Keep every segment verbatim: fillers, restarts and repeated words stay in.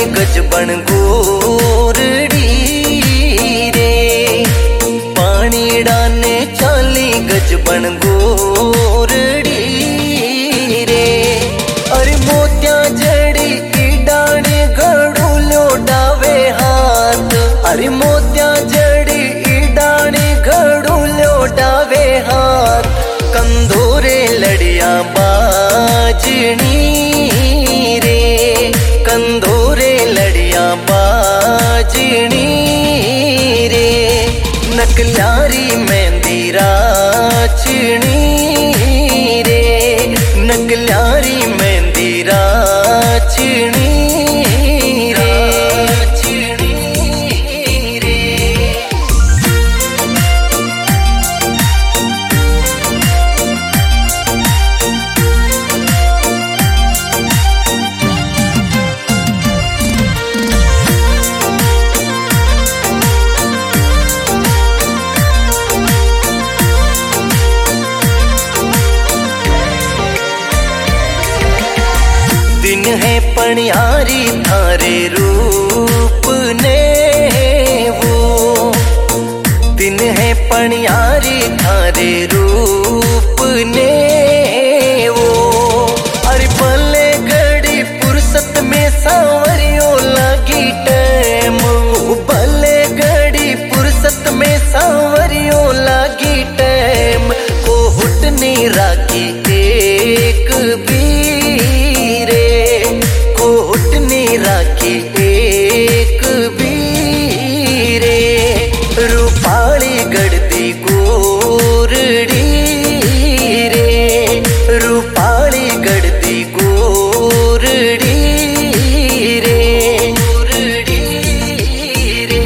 गज बन गोरड़ी रे, पानी डाने चाली गज बन गोरड़ी रे। अरे मोतिया जड़ी की डाने घड़ू लोटावे हाथ, अरे मोतिया जड़ी की डाने घड़ू लोटावे हाथ। कंधोरे लड़िया बाजनी रे, कंधोरे लड़िया बाजनी रे। नकल्यारी मेहंदी राचनी रे, नकल्यारी मेहंदी राचनी रे, राचनी रे। दिन है पणियारी थारे रूप ने वो, दिन है पणियारी थारे रूप ने वो। अरे भले घड़ी फुर्सत में सांवरियों लगी टैम, भले घड़ी फुर्सत में सांवरियों लगी टैम। को हुटनी राखी एक भी राखी एक बीरे, रूपाली गढ़ती गोरड़ी रे, रूपाली गढ़ती गोरड़ी रे, गोरड़ी रे।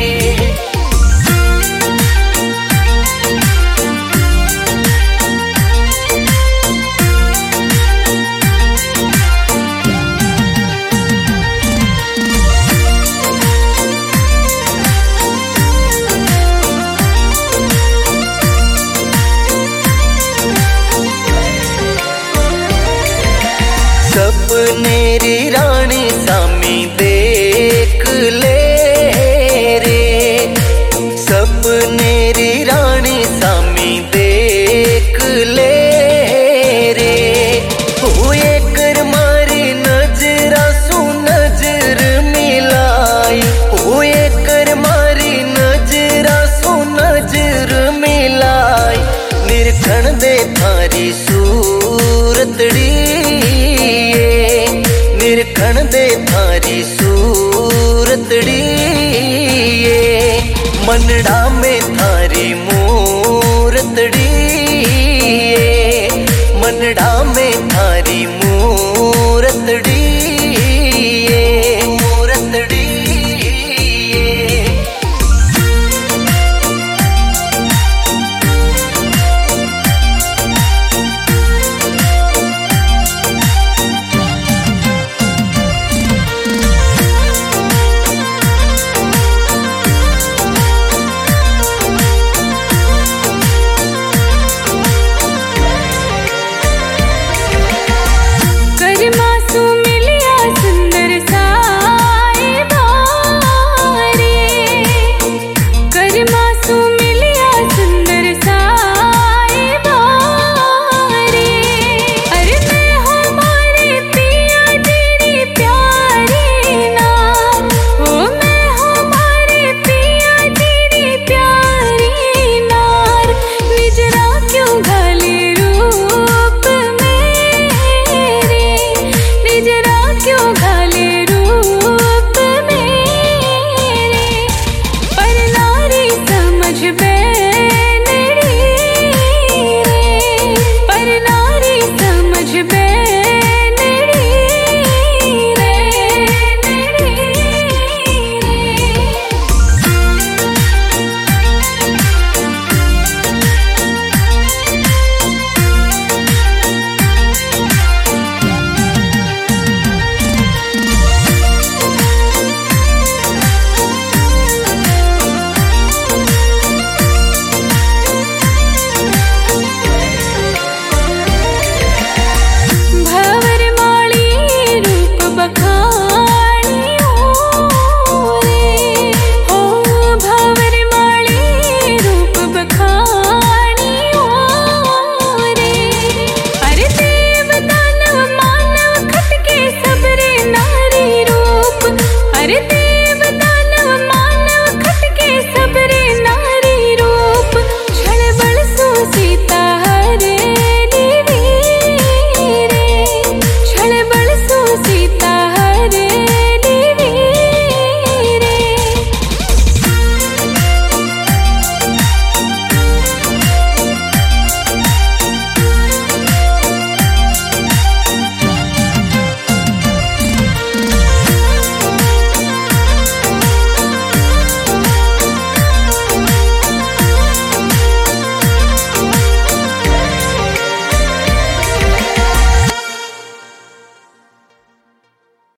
सपनेरी रानी सामी देख ले रे, सपनेरी रानी सामी देख ले रे। हुए कर मारी नजरा सु नजर मिलाई, हुए कर मारी नजरा सु नजर मिलाई। निरखण दे थारी सूरतड़ी, निरखण दे थारी सूरतड़ी, मनड़ा में